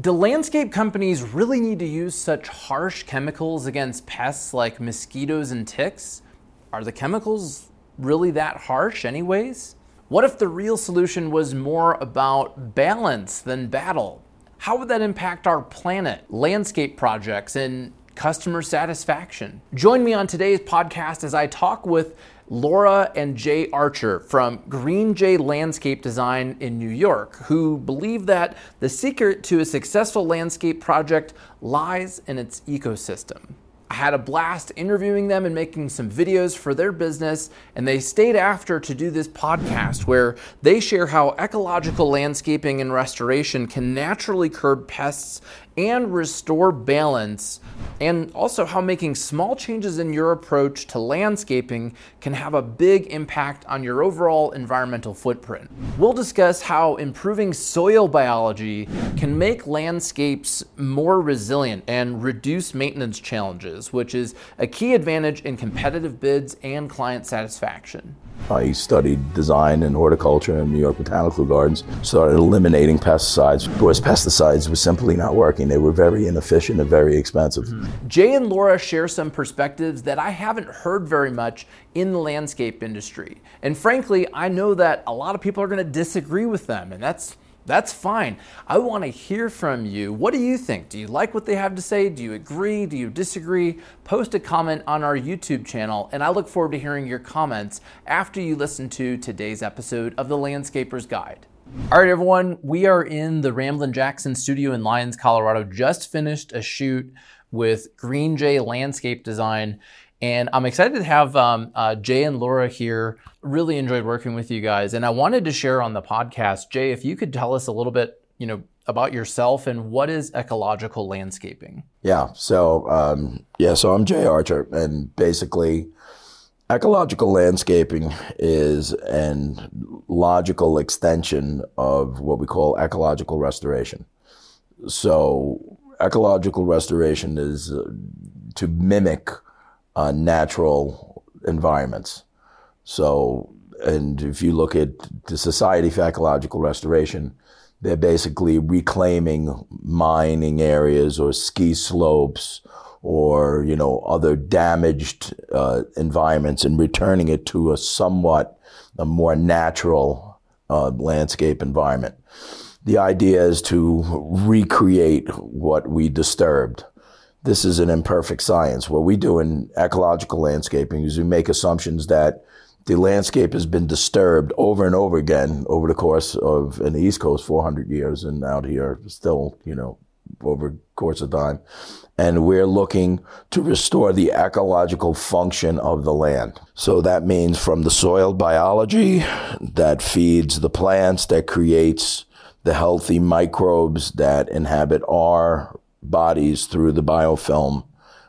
Do landscape companies really need to use such harsh chemicals against pests like mosquitoes and ticks? Are the chemicals really that harsh anyways? What if the real solution was more about balance than battle? How would that impact our planet, landscape projects, and customer satisfaction? Join me on today's podcast as I talk with Laura and Jay Archer from Green Jay Landscape Design in New York, who believe that the secret to a successful landscape project lies in its ecosystem. I had a blast interviewing them and making some videos for their business, and they stayed after to do this podcast where they share how ecological landscaping and restoration can naturally curb pests and restore balance, and also how making small changes in your approach to landscaping can have a big impact on your overall environmental footprint. We'll discuss how improving soil biology can make landscapes more resilient and reduce maintenance challenges, which is a key advantage in competitive bids and client satisfaction. I studied design and horticulture in New York Botanical Gardens, started eliminating pesticides because pesticides were simply not working. They were very inefficient and very expensive. Jay and Laura share some perspectives that I haven't heard very much in the landscape industry. And frankly, I know that a lot of people are going to disagree with them, and that's fine. I want to hear from you. What do you think? Do you like what they have to say? Do you agree? Do you disagree? Post a comment on our YouTube channel, and I look forward to hearing your comments after you listen to today's episode of The Landscaper's Guide. All right, everyone, we are in the Ramblin' Jackson studio in Lyons, Colorado. Just finished a shoot with Green Jay Landscape Design, and I'm excited to have Jay and Laura here. Really enjoyed working with you guys. And I wanted to share on the podcast, Jay, if you could tell us a little bit, about yourself and what is ecological landscaping? So I'm Jay Archer, and basically ecological landscaping is an logical extension of what we call ecological restoration. So ecological restoration is to mimic natural environments. So, and if you look at the Society for Ecological Restoration, they're basically reclaiming mining areas or ski slopes or, other damaged environments and returning it to a more natural landscape environment. The idea is to recreate what we disturbed. This is an imperfect science. What we do in ecological landscaping is we make assumptions that the landscape has been disturbed over and over again over the course of, in the East Coast, 400 years, and out here still, over the course of time. And we're looking to restore the ecological function of the land. So that means from the soil biology that feeds the plants, that creates the healthy microbes that inhabit our bodies through the biofilm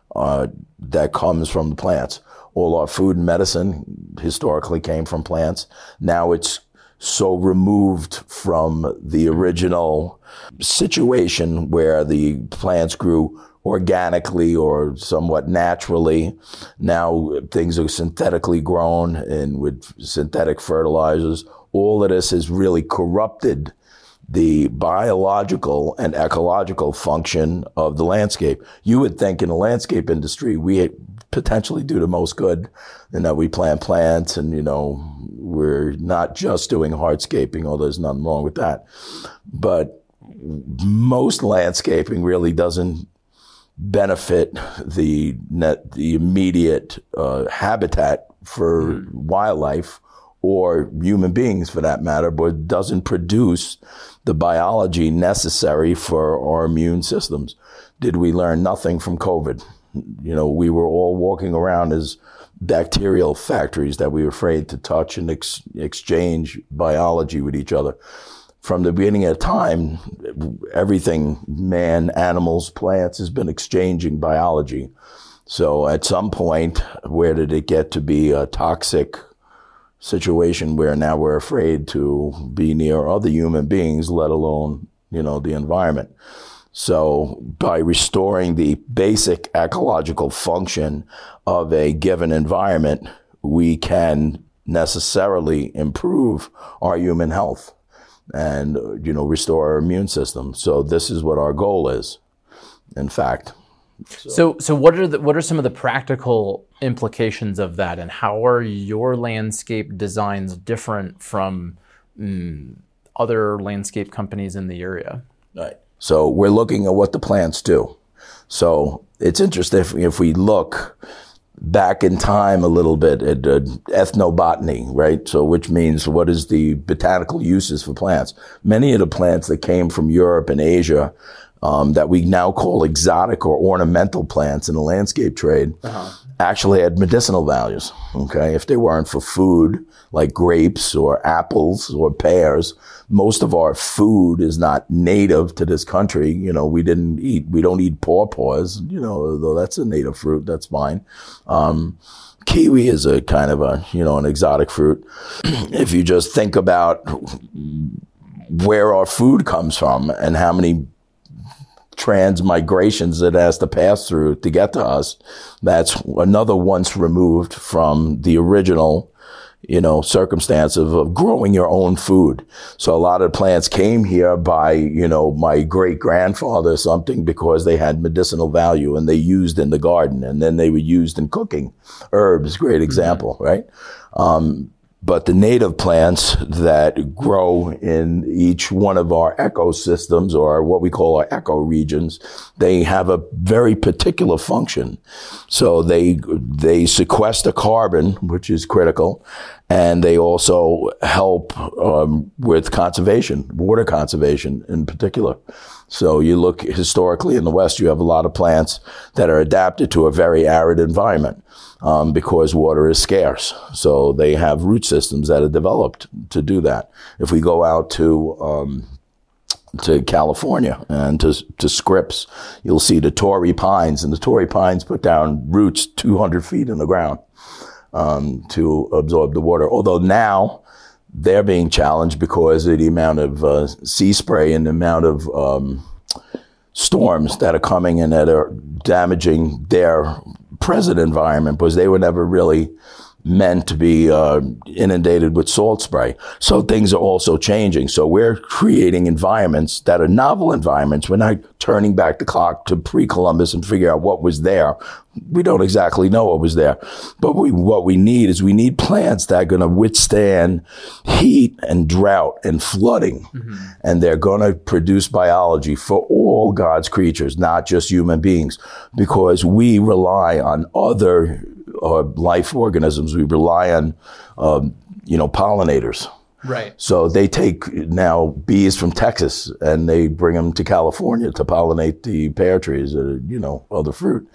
that comes from the plants. All our food and medicine historically came from plants. Now it's so removed from the original situation where the plants grew organically or somewhat naturally. Now things are synthetically grown and with synthetic fertilizers. All of this has really corrupted the biological and ecological function of the landscape. You would think in the landscape industry, we potentially do the most good in that we plant plants and, we're not just doing hardscaping, although there's nothing wrong with that. But most landscaping really doesn't benefit the immediate habitat for wildlife or human beings for that matter, but doesn't produce the biology necessary for our immune systems. Did we learn nothing from COVID? We were all walking around as bacterial factories that we were afraid to touch and exchange biology with each other. From the beginning of time, everything, man, animals, plants, has been exchanging biology. So at some point, where did it get to be a toxic situation where now we're afraid to be near other human beings, let alone, the environment? So by restoring the basic ecological function of a given environment, we can necessarily improve our human health. and, restore our immune system. So this is what our goal is, in fact. So what are some of the practical implications of that, and how are your landscape designs different from other landscape companies in the area? Right. So we're looking at what the plants do. So it's interesting if we look back in time a little bit at ethnobotany, right? So which means what is the botanical uses for plants? Many of the plants that came from Europe and Asia that we now call exotic or ornamental plants in the landscape trade actually had medicinal values, okay? If they weren't for food, like grapes or apples or pears, most of our food is not native to this country. We don't eat pawpaws, though that's a native fruit, that's fine. Kiwi is a kind of an exotic fruit. If you just think about where our food comes from and how many transmigrations it has to pass through to get to us, that's another once removed from the original, circumstance of growing your own food. So a lot of plants came here by, my great grandfather or something, because they had medicinal value and they used in the garden, and then they were used in cooking. Herbs, great example, right? But the native plants that grow in each one of our ecosystems, or what we call our ecoregions, they have a very particular function. So they sequester carbon, which is critical, and they also help with conservation, water conservation in particular. So you look historically in the West, you have a lot of plants that are adapted to a very arid environment because water is scarce. So they have root systems that are developed to do that. If we go out to California and to Scripps, you'll see the Torrey pines, and the Torrey pines put down roots 200 feet in the ground to absorb the water. Although now they're being challenged because of the amount of sea spray and the amount of storms that are coming and that are damaging their present environment, because they were never really meant to be inundated with salt spray. So things are also changing. So we're creating environments that are novel environments. We're not turning back the clock to pre-Columbus and figure out what was there. We don't exactly know what was there. But what we need plants that are going to withstand heat and drought and flooding. Mm-hmm. And they're going to produce biology for all God's creatures, not just human beings, because we rely on other life organisms. We rely on, pollinators. Right. So they take now bees from Texas and they bring them to California to pollinate the pear trees, other fruit.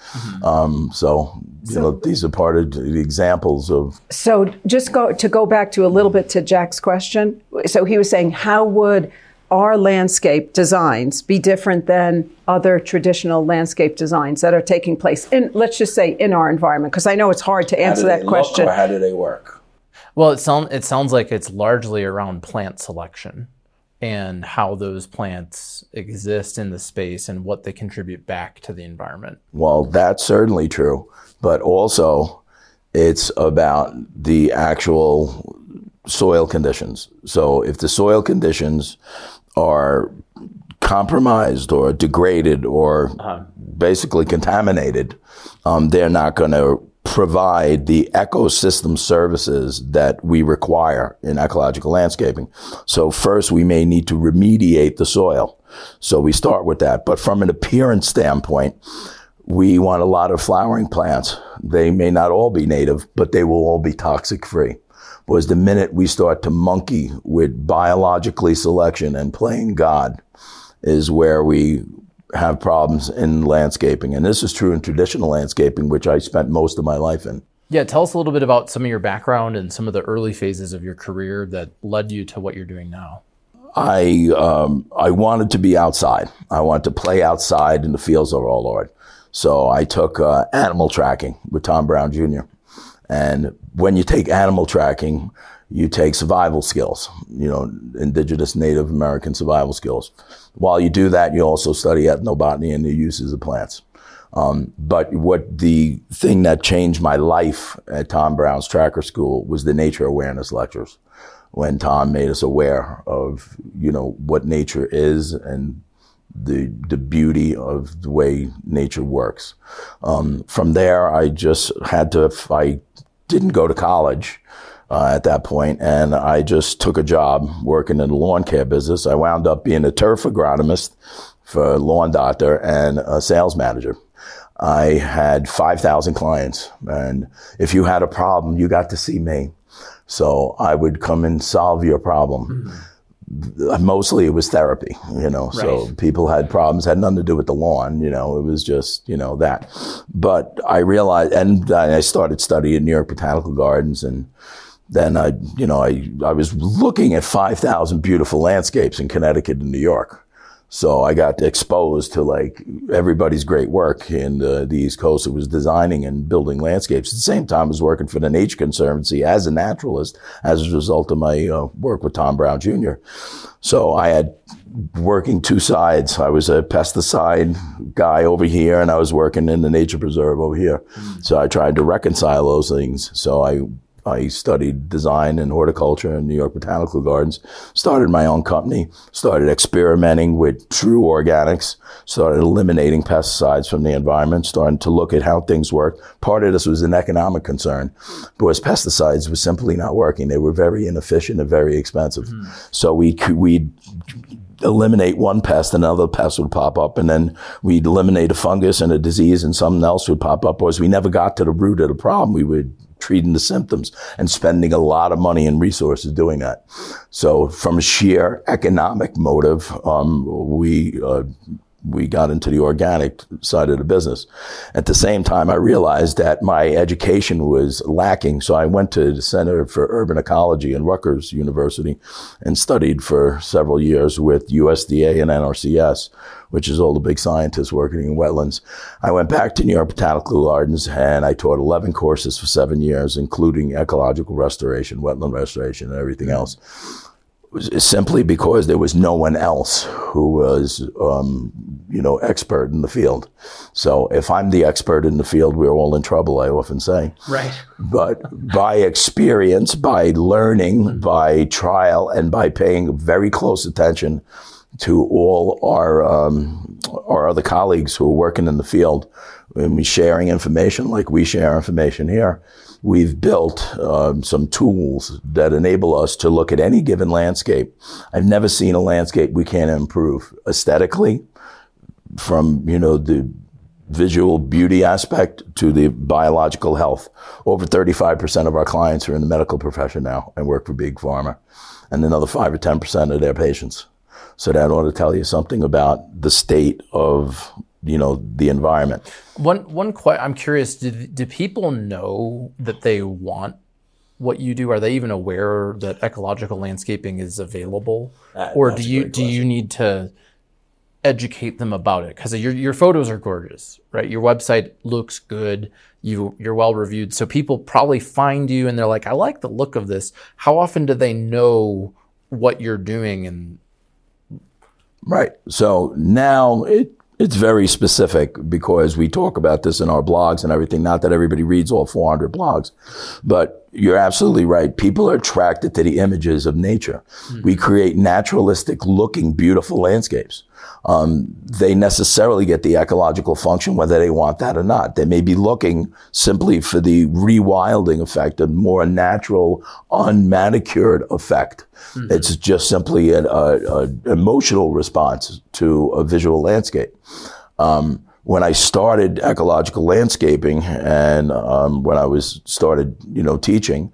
Mm-hmm. These are part of the examples of. So just go back to a little bit to Jack's question. So he was saying, how would our landscape designs be different than other traditional landscape designs that are taking place in, let's just say, in our environment? Because I know it's hard to answer that question. Or how do they work? Well, it sounds like it's largely around plant selection and how those plants exist in the space and what they contribute back to the environment. Well, that's certainly true, but also it's about the actual soil conditions. So if the soil conditions are compromised or degraded or basically contaminated, they're not going to provide the ecosystem services that we require in ecological landscaping. So first, we may need to remediate the soil. So we start with that. But from an appearance standpoint, we want a lot of flowering plants. They may not all be native, but they will all be toxic free. Because the minute we start to monkey with biologically selection and playing God is where we have problems in landscaping. And this is true in traditional landscaping, which I spent most of my life in. Yeah, tell us a little bit about some of your background and some of the early phases of your career that led you to what you're doing now. I wanted to be outside. I wanted to play outside in the fields of our Lord. So I took animal tracking with Tom Brown Jr. And when you take animal tracking, you take survival skills, indigenous Native American survival skills. While you do that, you also study ethnobotany and the uses of plants. But the thing that changed my life at Tom Brown's Tracker School was the nature awareness lectures. when Tom made us aware of, what nature is and the beauty of the way nature works. From there, I didn't go to college at that point, and I just took a job working in the lawn care business. I wound up being a turf agronomist for a lawn doctor and a sales manager. I had 5,000 clients, and if you had a problem, you got to see me. So I would come and solve your problem. Mostly it was therapy, so people had problems, had nothing to do with the lawn, it was just, that. But I realized, and I started studying New York Botanical Gardens, and then I was looking at 5,000 beautiful landscapes in Connecticut and New York. So I got exposed to like everybody's great work in the East Coast that was designing and building landscapes. At the same time, I was working for the Nature Conservancy as a naturalist as a result of my work with Tom Brown Jr. So I had working two sides. I was a pesticide guy over here, and I was working in the nature preserve over here. So I tried to reconcile those things. So I studied design and horticulture in New York Botanical Gardens, started my own company, started experimenting with true organics, started eliminating pesticides from the environment, starting to look at how things work. Part of this was an economic concern, because pesticides were simply not working. They were very inefficient and very expensive. So we'd eliminate one pest, another pest would pop up, and then we'd eliminate a fungus and a disease, and something else would pop up. Because we never got to the root of the problem, we would treating the symptoms and spending a lot of money and resources doing that. So from a sheer economic motive, we got into the organic side of the business. At the same time, I realized that my education was lacking. So I went to the Center for Urban Ecology in Rutgers University and studied for several years with USDA and NRCS, which is all the big scientists working in wetlands. I went back to New York Botanical Gardens, and I taught 11 courses for 7 years, including ecological restoration, wetland restoration, and everything else. Simply because there was no one else who was, expert in the field. So if I'm the expert in the field, we're all in trouble, I often say. Right. But by experience, by learning, by trial, and by paying very close attention to all our other colleagues who are working in the field, and we sharing information like we share information here, we've built some tools that enable us to look at any given landscape. I've never seen a landscape we can't improve aesthetically, from the visual beauty aspect to the biological health. Over 35% of our clients are in the medical profession now and work for Big Pharma, and another 5 or 10% of their patients. So that ought to tell you something about the state of the environment. I'm curious, do people know that they want what you do? Are they even aware that ecological landscaping is available? Or do you need to educate them about it? Because your photos are gorgeous, right? Your website looks good. You're well reviewed. So people probably find you and they're like, I like the look of this. How often do they know what you're doing? Right. So now it's very specific, because we talk about this in our blogs and everything. Not that everybody reads all 400 blogs, but you're absolutely right. People are attracted to the images of nature. Mm-hmm. We create naturalistic looking, beautiful landscapes. They necessarily get the ecological function, whether they want that or not. They may be looking simply for the rewilding effect, a more natural, unmanicured effect. Mm-hmm. It's just simply an emotional response to a visual landscape. When I started ecological landscaping and when I started teaching,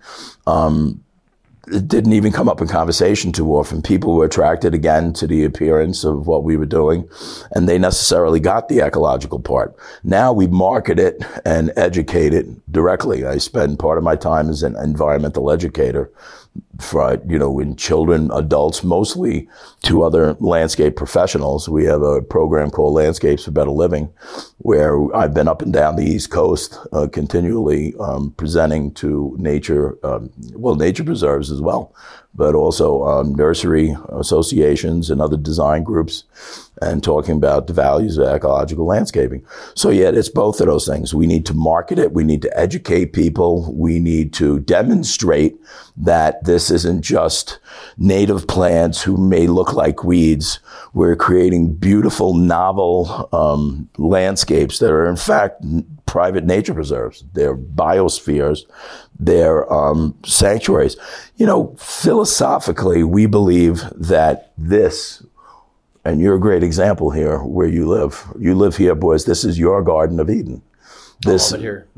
it didn't even come up in conversation too often. People were attracted again to the appearance of what we were doing, and they necessarily got the ecological part. Now we market it and educate it directly. I spend part of my time as an environmental educator for, in children, adults, mostly to other landscape professionals. We have a program called Landscapes for Better Living, where I've been up and down the East Coast continually presenting to nature preserves as well, but also nursery associations and other design groups, and talking about the values of ecological landscaping. So yeah, it's both of those things. We need to market it. We need to educate people. We need to demonstrate that this isn't just native plants who may look like weeds. We're creating beautiful, novel landscapes that are in fact private nature preserves. They're biospheres. They're sanctuaries. You know, philosophically, we believe that this, and you're a great example here where you live. You live here, boys. This is your Garden of Eden. This, I love it here.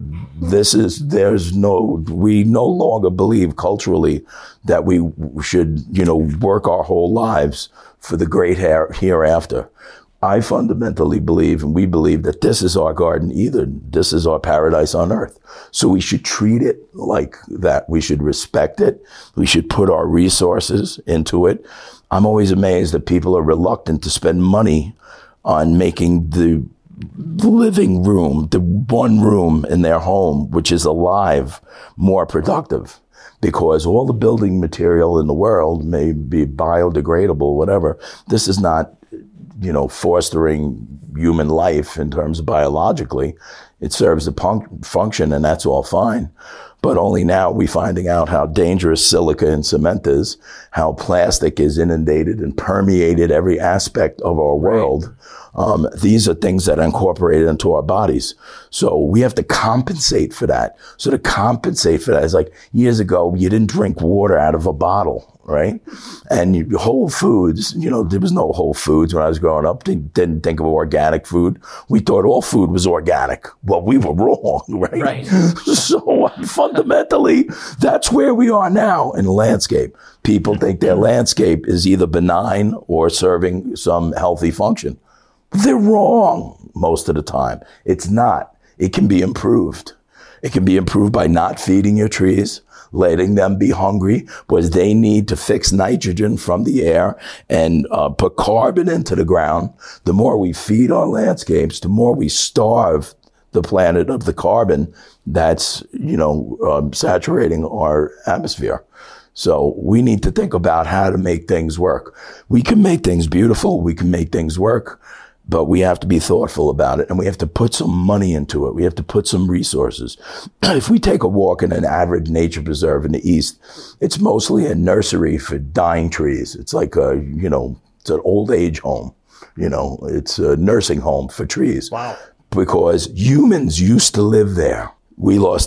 We no longer believe culturally that we should, work our whole lives for the great hereafter. I fundamentally believe, and we believe, that this is our Garden Eden. This is our paradise on earth. So we should treat it like that. We should respect it. We should put our resources into it. I'm always amazed that people are reluctant to spend money on making the living room, the one room in their home, which is alive, more productive. Because all the building material in the world may be biodegradable, whatever. This is not fostering human life in terms of biologically. It serves the function, and that's all fine. But only now we're finding out how dangerous silica and cement is, how plastic is inundated and permeated every aspect of our world. These are things that are incorporated into our bodies. So we have to compensate for that. So to compensate for that is like years ago, you didn't drink water out of a bottle, right? And Whole Foods, there was no Whole Foods when I was growing up. They didn't think of organic food. We thought all food was organic. Well, we were wrong, right? Right. So fundamentally, that's where we are now in the landscape. People think their landscape is either benign or serving some healthy function. They're wrong most of the time. It's not. It can be improved. It can be improved by not feeding your trees, letting them be hungry, because they need to fix nitrogen from the air and put carbon into the ground. The more we feed our landscapes, the more we starve the planet of the carbon that's, saturating our atmosphere. So we need to think about how to make things work. We can make things beautiful. We can make things work. But we have to be thoughtful about it, and we have to put some money into it. We have to put some resources. If we take a walk in an average nature preserve in the East, it's mostly a nursery for dying trees. It's like it's an old age home. It's a nursing home for trees. Wow. Because humans used to live there. We lost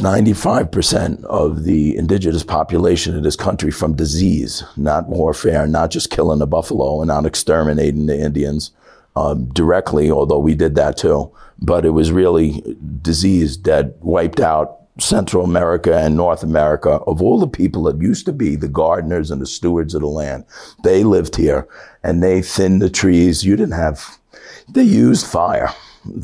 95% of the indigenous population in this country from disease, not warfare, not just killing the buffalo and not exterminating the Indians. Directly, although we did that too. But it was really disease that wiped out Central America and North America. Of all the people that used to be the gardeners and the stewards of the land, they lived here and they thinned the trees. They used fire.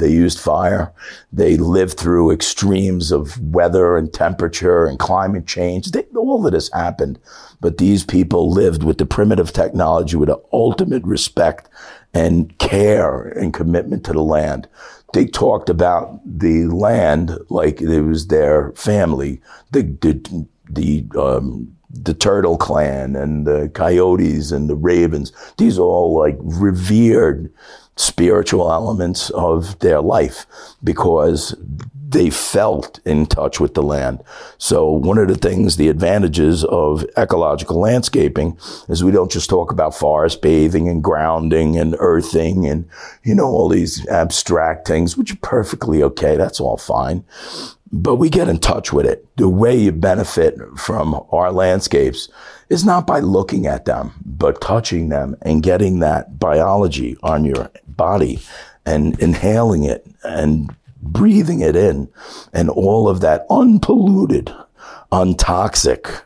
They lived through extremes of weather and temperature and climate change. All of this happened. But these people lived with the primitive technology with the ultimate respect and care and commitment to the land. They talked about the land like it was their family. The Turtle Clan and the Coyotes and the Ravens. These are all like revered spiritual elements of their life because they felt in touch with the land. So one of the advantages of ecological landscaping is we don't just talk about forest bathing and grounding and earthing and, all these abstract things, which are perfectly okay. That's all fine. But we get in touch with it. The way you benefit from our landscapes is not by looking at them, but touching them and getting that biology on your body and inhaling it and breathing it in, and all of that unpolluted, untoxic,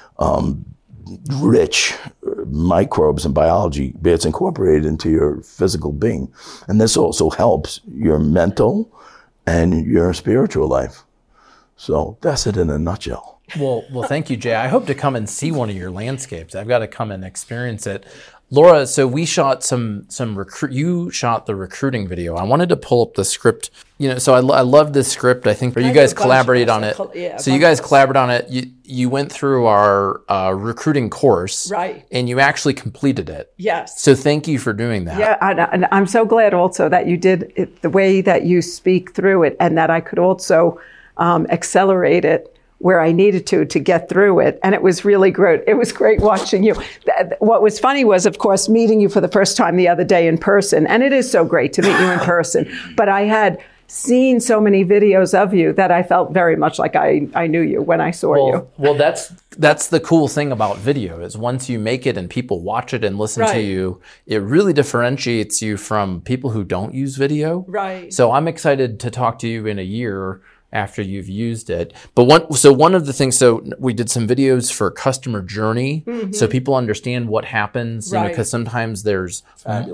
rich microbes and biology gets incorporated into your physical being. And this also helps your mental and your spiritual life. So that's it in a nutshell. Well, thank you, Jay. I hope to come and see one of your landscapes. I've got to come and experience it. Laura, so we shot you shot the recruiting video. I wanted to pull up the script. So I love this script. I think you guys collaborated on it. So you guys collaborated on it. You went through our recruiting course. Right. And you actually completed it. Yes. So thank you for doing that. Yeah, and I'm so glad also that you did it the way that you speak through it, and that I could also accelerate it where I needed to get through it. And it was really great. It was great watching you. What was funny was, of course, meeting you for the first time the other day in person. And it is so great to meet you in person. But I had seen so many videos of you that I felt very much like I knew you when I saw you. Well, that's the cool thing about video is once you make it and people watch it and listen to you, it really differentiates you from people who don't use video. Right. So I'm excited to talk to you in a year after you've used it. But one of the things, so we did some videos for customer journey, so people understand what happens, because sometimes there's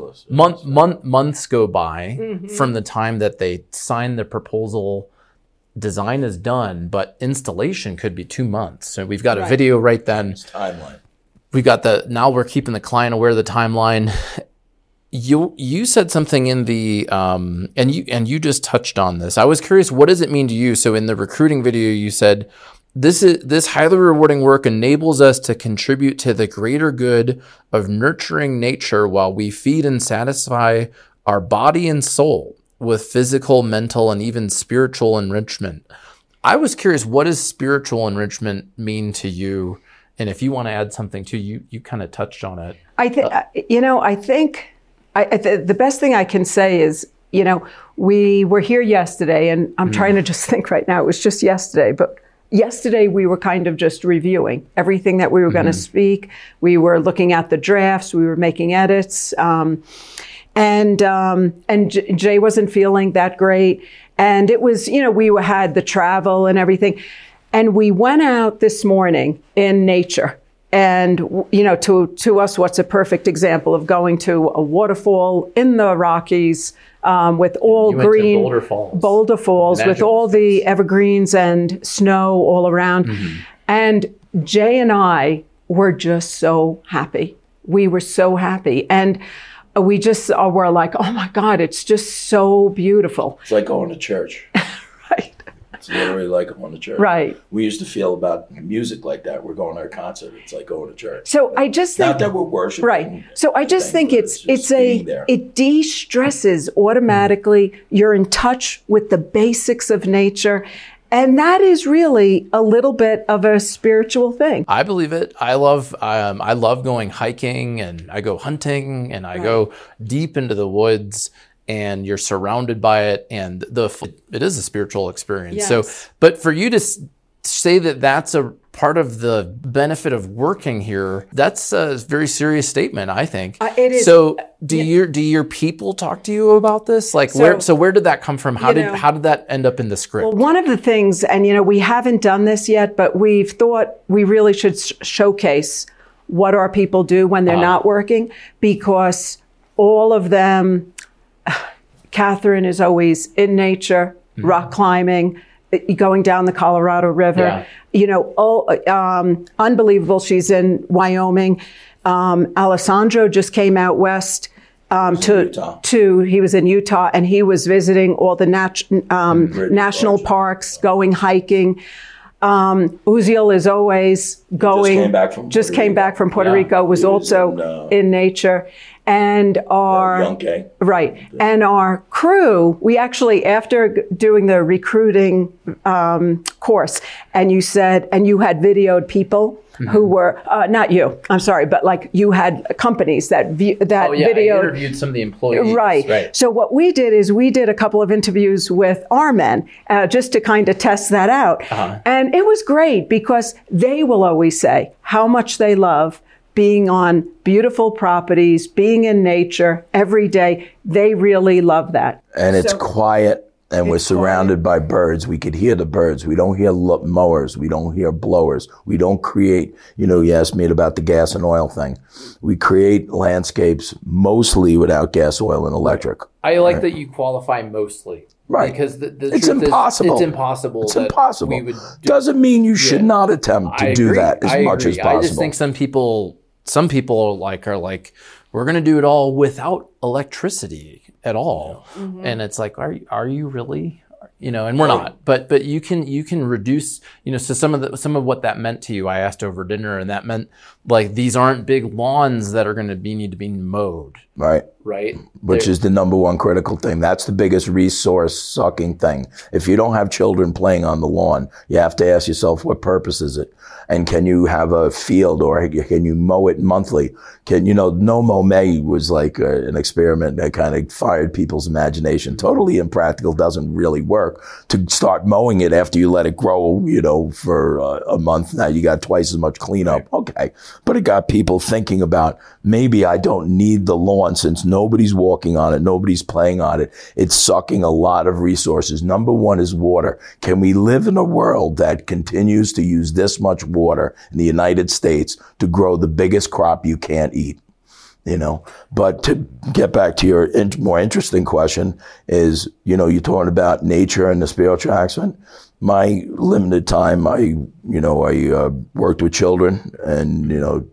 months go by from the time that they sign the proposal, design is done, but installation could be 2 months. So we've got a video right then. Timeline. We got now we're keeping the client aware of the timeline. You said something in the and you just touched on this. I was curious, what does it mean to you? So in the recruiting video, you said this highly rewarding work enables us to contribute to the greater good of nurturing nature while we feed and satisfy our body and soul with physical, mental, and even spiritual enrichment. I was curious, what does spiritual enrichment mean to you? And if you want to add something too, you kind of touched on it. I think the best thing I can say is, we were here yesterday, and I'm trying to just think right now, it was just yesterday, but yesterday we were kind of just reviewing everything that we were going to speak. We were looking at the drafts, we were making edits, and Jay wasn't feeling that great. And it was, we had the travel and everything. And we went out this morning in nature. And, to us, what's a perfect example of going to a waterfall in the Rockies with all green Boulder Falls with all the evergreens and snow all around. And Jay and I were just so happy. We were so happy. And we just were like, oh my God, it's just so beautiful. It's like going to church. Right. It's literally like going to church. Right. We used to feel about music like that. We're going to a concert. It's like going to church. So I just think, not that we're worshiping. Right. So I just think it de-stresses automatically. You're in touch with the basics of nature. And that is really a little bit of a spiritual thing. I believe it. I love going hiking, and I go hunting, and I go deep into the woods, and you're surrounded by it, and it is a spiritual experience. Yes. So, but for you to say that that's a part of the benefit of working here, that's a very serious statement, I think. It is. So do your people talk to you about this? Like, where did that come from? How did that end up in the script? Well, one of the things, and we haven't done this yet, but we've thought we really should showcase what our people do when they're not working, because all of them, Catherine is always in nature, rock climbing, going down the Colorado River, unbelievable. She's in Wyoming. Alessandro just came out west he was in Utah, and he was visiting all the national parks, going hiking. Uziel is always going. Just came back from Puerto Rico. Was also in nature. And and our crew, we actually, after doing the recruiting course, and you had videoed people who were, not you, I'm sorry, but like you had companies that videoed. I interviewed some of the employees. Right. So what we did is we did a couple of interviews with our men just to kind of test that out. And it was great because they will always say how much they love being on beautiful properties, being in nature every day. They really love that. And it's quiet, and we're surrounded by birds. We could hear the birds. We don't hear mowers. We don't hear blowers. We don't create, you asked me about the gas and oil thing. We create landscapes mostly without gas, oil, and electric. I like that you qualify mostly. Right. Because it's impossible. It's impossible. It's impossible. Doesn't mean you should not attempt to do that as much as possible. I just think some people are like we're going to do it all without electricity at all. And it's like, are you really? And we're not, but you can reduce, so some of what that meant to you, I asked over dinner, and that meant like, these aren't big lawns that are going to need to be mowed. Right. Which is the number one critical thing. That's the biggest resource sucking thing. If you don't have children playing on the lawn, you have to ask yourself, what purpose is it? And can you have a field, or can you mow it monthly? No Mow May was like an experiment that kind of fired people's imagination. Totally impractical, doesn't really work. To start mowing it after you let it grow, for a month, now you got twice as much cleanup. Okay. But it got people thinking about, maybe I don't need the lawn since nobody's walking on it, nobody's playing on it. It's sucking a lot of resources. Number one is water. Can we live in a world that continues to use this much water in the United States to grow the biggest crop you can't eat? But to get back to your more interesting question is, you're talking about nature and the spiritual aspect. My limited time, I worked with children, and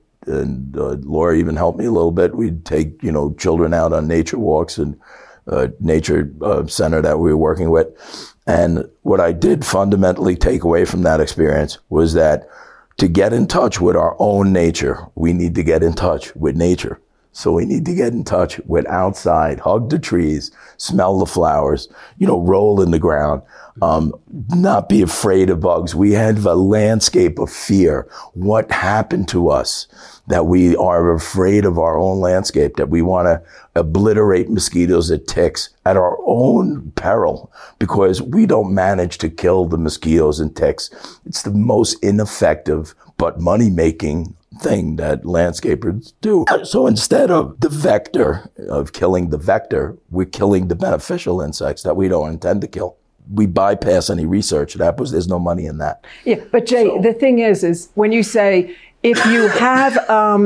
Laura even helped me a little bit. We'd take, children out on nature walks, and nature center that we were working with. And what I did fundamentally take away from that experience was that to get in touch with our own nature, we need to get in touch with nature. So we need to get in touch with outside, hug the trees, smell the flowers, roll in the ground, not be afraid of bugs. We have a landscape of fear. What happened to us that we are afraid of our own landscape, that we want to obliterate mosquitoes and ticks at our own peril because we don't manage to kill the mosquitoes and ticks? It's the most ineffective but money-making thing that landscapers do. So instead of the vector, of killing the vector, we're killing the beneficial insects that we don't intend to kill. We bypass any research. There's no money in that. Yeah, but Jay, the thing is when you say, if you have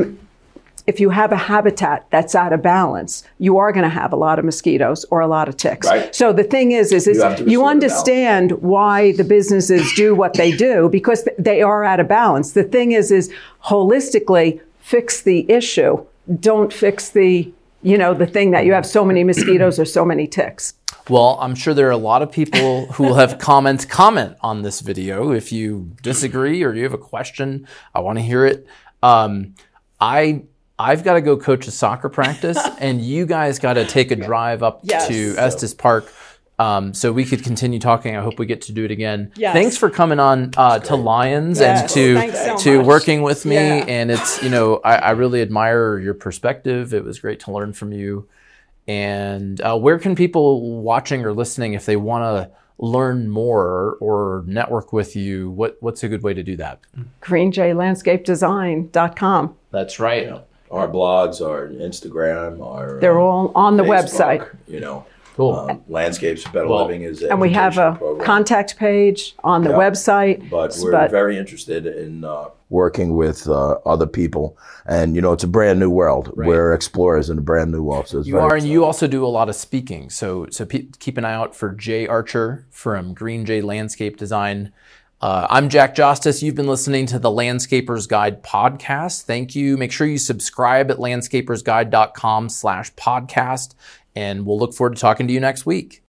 a habitat that's out of balance, you are going to have a lot of mosquitoes or a lot of ticks. Right. So the thing is you understand why the businesses do what they do, because they are out of balance. The thing is holistically fix the issue. Don't fix the thing that you have so many mosquitoes or so many ticks. Well, I'm sure there are a lot of people who will have comment on this video. If you disagree or you have a question, I want to hear it. I've got to go coach a soccer practice, and you guys got to take a drive up to Estes Park so we could continue talking. I hope we get to do it again. Yes. Thanks for coming on to Lions and to working with me. Yeah. And it's, I really admire your perspective. It was great to learn from you. And where can people watching or listening, if they want to learn more or network with you, what's a good way to do that? greenjaylandscapedesign.com. That's right. Our blogs, our Instagram, they're all on the Facebook, website. Cool. Landscapes Better Living is and we have a program. Contact page on the website. But we're very interested in working with other people. And, it's a brand new world. Right. We're explorers in a brand new world. So and you also do a lot of speaking. So keep an eye out for Jay Archer from Green Jay Landscape Design. I'm Jack Justice. You've been listening to the Landscaper's Guide podcast. Thank you. Make sure you subscribe at landscapersguide.com/podcast. And we'll look forward to talking to you next week.